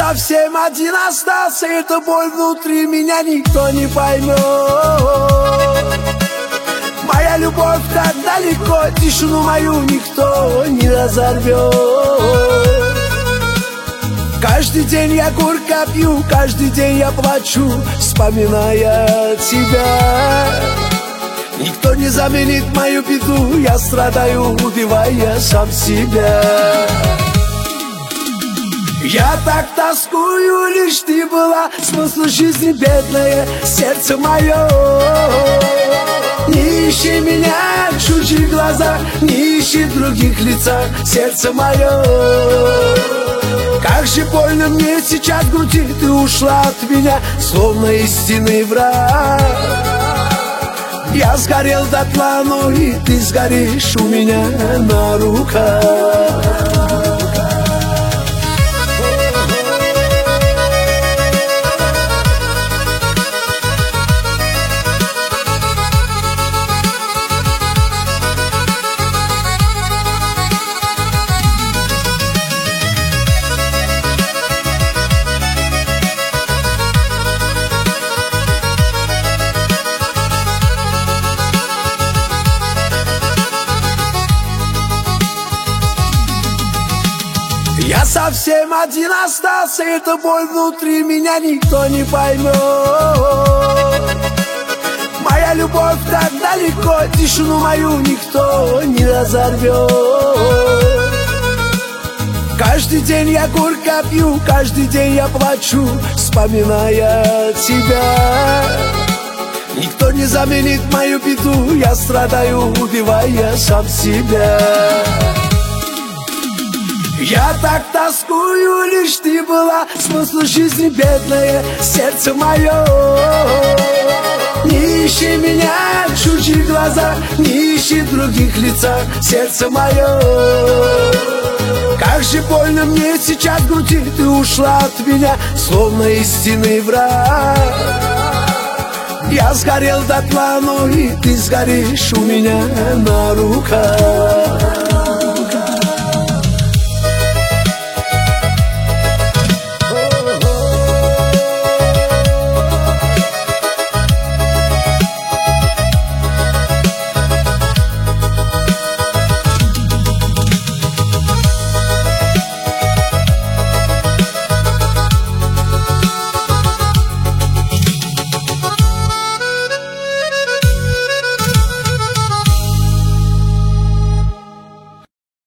совсем один остался, эта боль внутри меня никто не поймет. Моя любовь так далеко, тишину мою никто не разорвет. Каждый день я горько пью, каждый день я плачу, вспоминая тебя. Никто не заменит мою беду, я страдаю, убивая сам себя. Я так тоскую, лишь ты была, смысл жизни бедное, сердце мое. Не ищи меня в чужих глазах, не ищи в других лицах, сердце мое. Как же больно мне сейчас в груди, ты ушла от меня, словно истинный враг. Я сгорел дотла, но и ты сгоришь у меня на руках. Я совсем один остался, эта боль внутри меня никто не поймет. Моя любовь так далеко, тишину мою никто не разорвет. Каждый день я горько пью, каждый день я плачу, вспоминая тебя. Никто не заменит мою беду, я страдаю, убивая сам себя. Я так тоскую, лишь ты была, смысл жизни бедное, сердце мое. Не ищи меня в чужих глазах, не ищи в других лицах, сердце мое. Как же больно мне сейчас в груди, ты ушла от меня, словно истинный враг. Я сгорел дотла, но и ты сгоришь у меня на руках.